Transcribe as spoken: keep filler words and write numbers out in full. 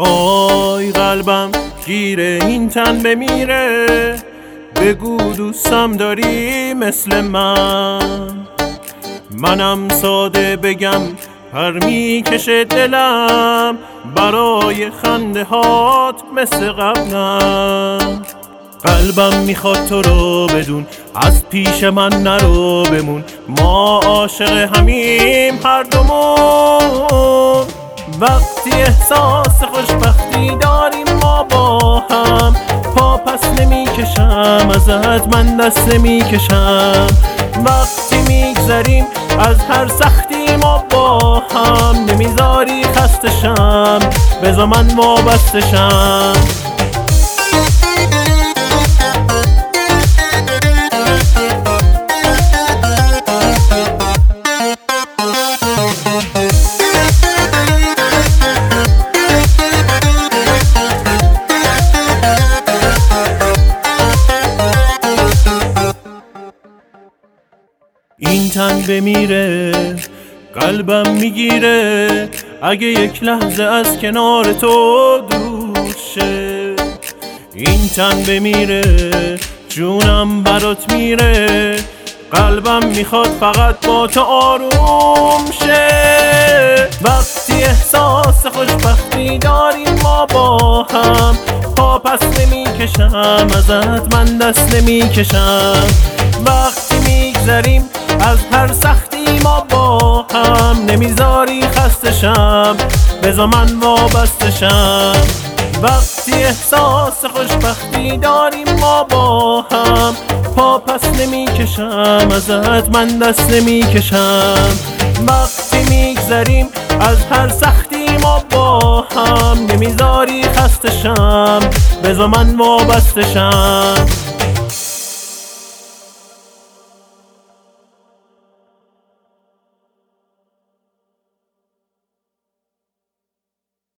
آی قلبم گیر این تن بمیره، بگو دوستم داری مثل من. منم ساده بگم پر میکشه دلم، برای خنده هات مثل قبلم. قلبم میخواد تو رو بدون، از پیش من نرو بمون، ما عاشق همیم هر دومون. وقتی احساس خوشبختی داریم ما با هم، پا پس نمیکشم ازت، من دست نمیکشم. وقتی میگذریم از هر سختی ما با هم، نمیذاری خستشم، بذار من وابستشم. این تن بمیره قلبم میگیره، اگه یک لحظه از کنار تو دور شه. این تن بمیره جونم برات میره، قلبم میخواد فقط با تو آروم شه. وقتی احساس خوشبختی داریم ما با هم، پا پس نمیکشم ازت، من دست نمیکشم. وقتی میگذریم از هر سختی ما با هم، نمیذاری خستشم، بذار من وابستشم. وقتی احساس خوشبختی داریم ما با هم، پا پس نمیکشم ازت، من دست نمیکشم. وقتی میگذریم از هر سختی ما با هم، نمیذاری خستشم، بذار من وابستشم.